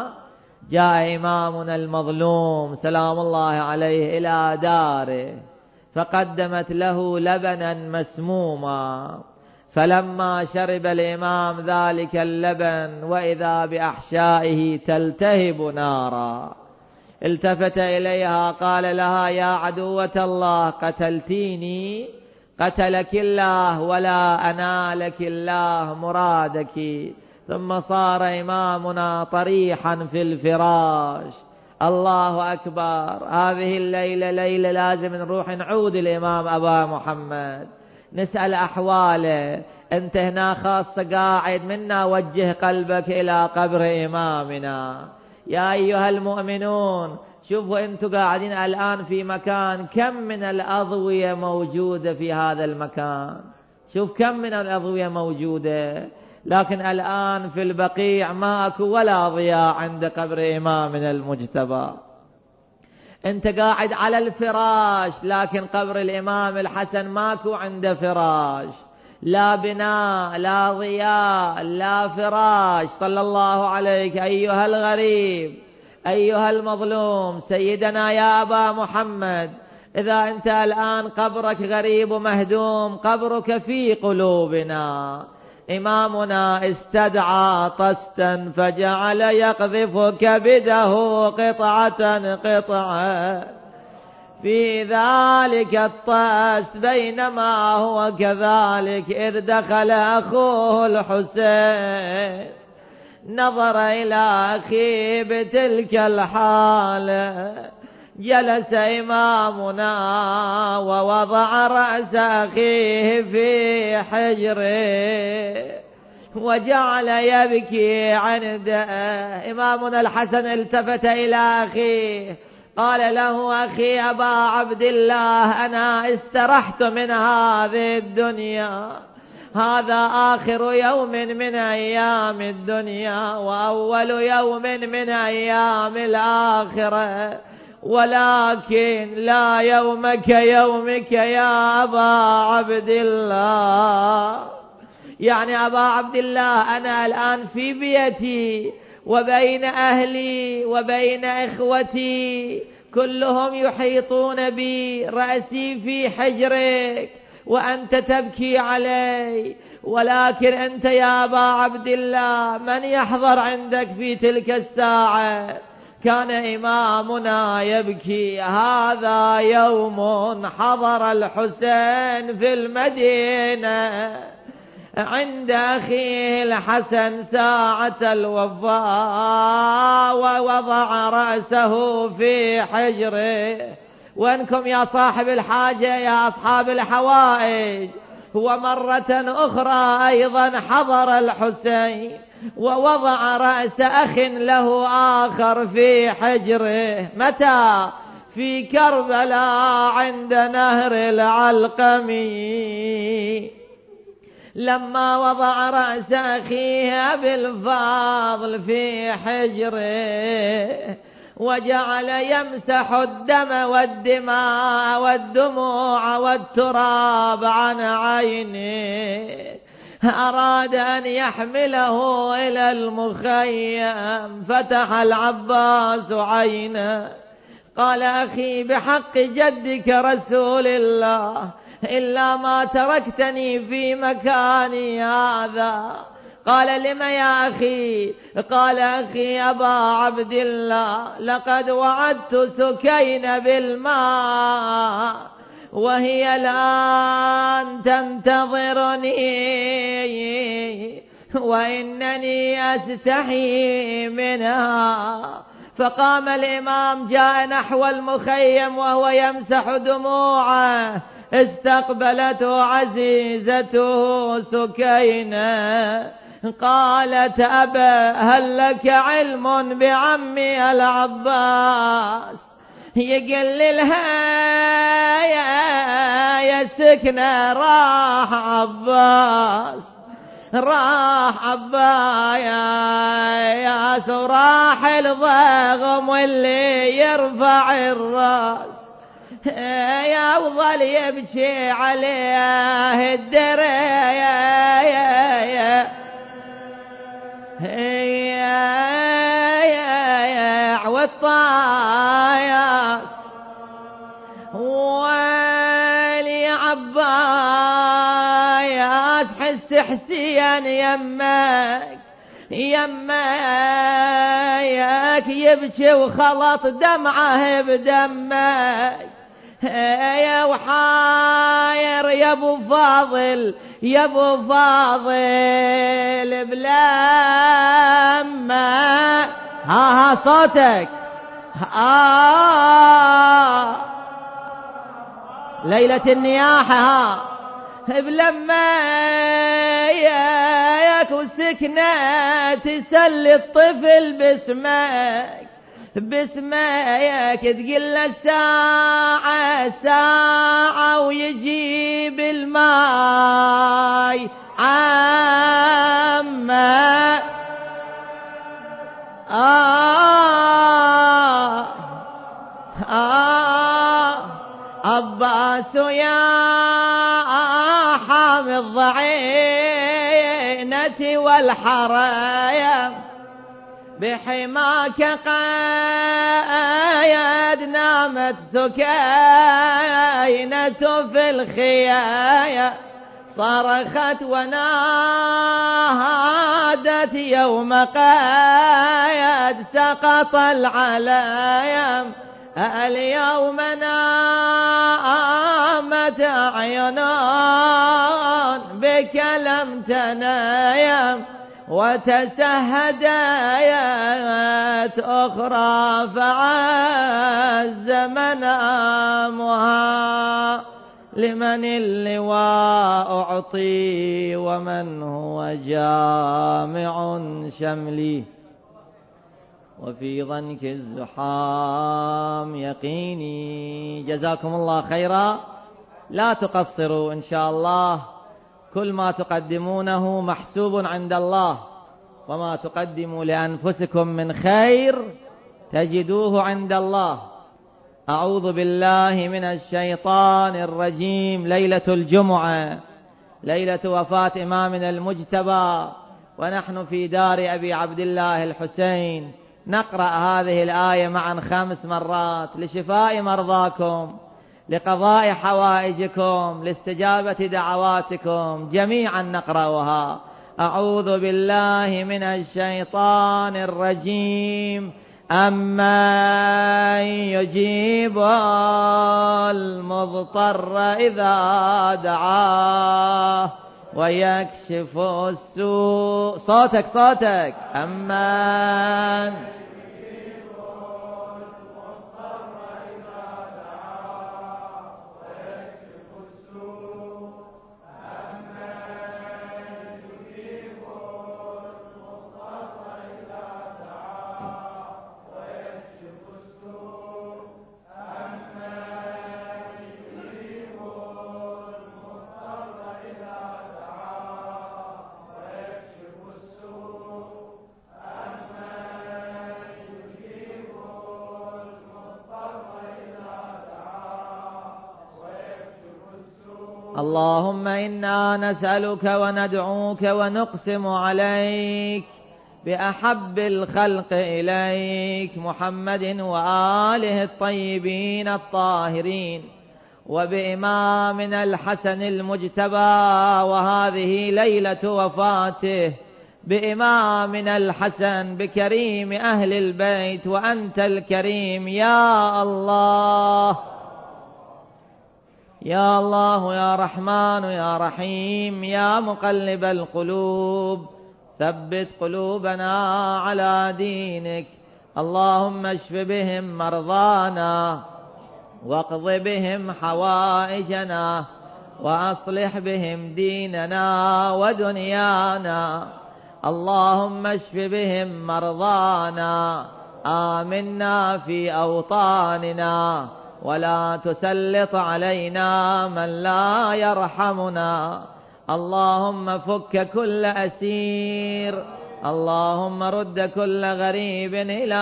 جاء إمامنا المظلوم سلام الله عليه إلى داره فقدمت له لبنا مسموما، فلما شرب الإمام ذلك اللبن وإذا بأحشائه تلتهب نارا، التفت إليها قال لها يا عدوة الله قتلتيني؟ قتلك الله ولا أنالك الله مرادك. ثم صار إمامنا طريحا في الفراش. الله أكبر. هذه الليلة ليلة لازم نروح نعود الإمام أبا محمد نسأل أحواله. أنت هنا خاصة قاعد منا وجه قلبك إلى قبر إمامنا. يا أيها المؤمنون شوفوا أنتوا قاعدين الآن في مكان، كم من الأضوية موجودة في هذا المكان، شوف كم من الأضوية موجودة، لكن الآن في البقيع ماكو ولا ضياء عند قبر إمامنا المجتبى. أنت قاعد على الفراش، لكن قبر الإمام الحسن ماكو عنده فراش، لا بناء لا ضياء لا فراش. صلى الله عليك أيها الغريب أيها المظلوم سيدنا يا أبا محمد. إذا أنت الآن قبرك غريب ومهدوم، قبرك في قلوبنا. إمامنا استدعى طستا فجعل يقذف كبده قطعة قطعة في ذلك الطست. بينما هو كذلك إذ دخل أخوه الحسين نظر إلى أخيه بتلك الحالة. جلس إمامنا ووضع رأس أخيه في حجره وجعل يبكي عنده. إمامنا الحسن التفت إلى أخيه قال له أخي أبا عبد الله أنا استرحت من هذه الدنيا، هذا آخر يوم من أيام الدنيا وأول يوم من أيام الآخرة، ولكن لا يوم كيومك يا أبا عبد الله. يعني أبا عبد الله أنا الآن في بيتي وبين أهلي وبين إخوتي كلهم يحيطون بي، رأسي في حجرك وأنت تبكي علي، ولكن أنت يا أبا عبد الله من يحضر عندك في تلك الساعة؟ كان إمامنا يبكي. هذا يوم حضر الحسين في المدينة عند أخيه الحسن ساعة الوفاة ووضع رأسه في حجره. وأنكم يا صاحب الحاجة يا أصحاب الحوائج؟ ومرة أخرى أيضا حضر الحسين ووضع رأس أخ له آخر في حجره. متى؟ في كربلاء عند نهر العلقمي. لما وضع رأس أخيه بالفضل في حجره وجعل يمسح الدم والدماء والدموع والتراب عن عينه، أراد أن يحمله إلى المخيم. فتح العباس عينه قال أخي بحق جدك رسول الله إلا ما تركتني في مكاني هذا. قال لم يا أخي؟ قال أخي أبا عبد الله لقد وعدت سكين بالماء وهي الآن تنتظرني وإنني أستحي منها. فقام الإمام جاء نحو المخيم وهو يمسح دموعه. استقبلته عزيزته سكينة قالت أبا هل لك علم بعمي العباس؟ يقل لها يا سكنة راح عباس، راح عباس وراح الضغم اللي يرفع الراس. يا وظل يبكي عليه الله الدريع والطايش ولي عباس حس حسين يمك يبكي وخلط دمعه بدمك يا وحاير يا ابو فاضل يا ابو فاضل بلما ها صوتك ليلة النياحة ها بلما ياك وسكنة تسلي الطفل باسمك تقل له ساعة ويجيب الماي عمّا عباس يا حامي الضعينة والحرايا بحماك قايد نامت سكينة في الخيايا صرخت ونادت يوم قايد سقط العلايا اليوم نامت عينان بك لم تنايم وتسهدت أخرى فعز منامها لمن اللواء أعطي ومن هو جامع شملي وفي ظنك الزحام يقيني. جزاكم الله خيرا، لا تقصروا إن شاء الله، كل ما تقدمونه محسوب عند الله، وما تقدموا لأنفسكم من خير تجدوه عند الله. أعوذ بالله من الشيطان الرجيم. ليلة الجمعة ليلة وفاة إمامنا المجتبى، ونحن في دار أبي عبد الله الحسين نقرأ هذه الآية معا 5 مرات لشفاء مرضاكم، لقضاء حوائجكم، لاستجابة دعواتكم، جميعا نقرأها. أعوذ بالله من الشيطان الرجيم. أمن يجيب المضطر إذا دعاه ويكشف السوء. صوتك أمن اللهم إنا نسألك وندعوك ونقسم عليك بأحب الخلق إليك محمد وآله الطيبين الطاهرين، وبإمامنا الحسن المجتبى، وهذه ليلة وفاته، بإمامنا الحسن بكريم أهل البيت، وأنت الكريم يا الله يا الله يا رحمن يا رحيم يا مقلب القلوب، ثبت قلوبنا على دينك. اللهم اشف بهم مرضانا، واقض بهم حوائجنا، وأصلح بهم ديننا ودنيانا. اللهم اشف بهم مرضانا، آمنا في أوطاننا، ولا تسلط علينا من لا يرحمنا. اللهم فك كل أسير، اللهم رد كل غريب إلى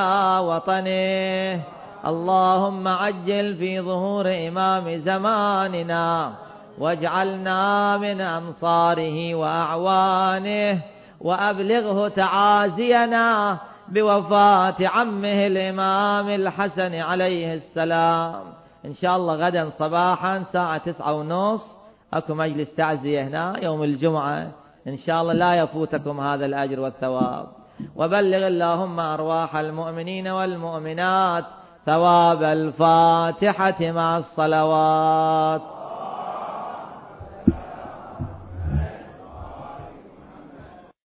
وطنه. اللهم عجل في ظهور إمام زماننا واجعلنا من أنصاره وأعوانه، وأبلغه تعازينا بوفاة عمه الإمام الحسن عليه السلام. إن شاء الله غدا صباحا الساعة 9:30 أكو مجلس تعزية هنا يوم الجمعة، إن شاء الله لا يفوتكم هذا الأجر والثواب. وبلغ اللهم أرواح المؤمنين والمؤمنات ثواب الفاتحة مع الصلوات.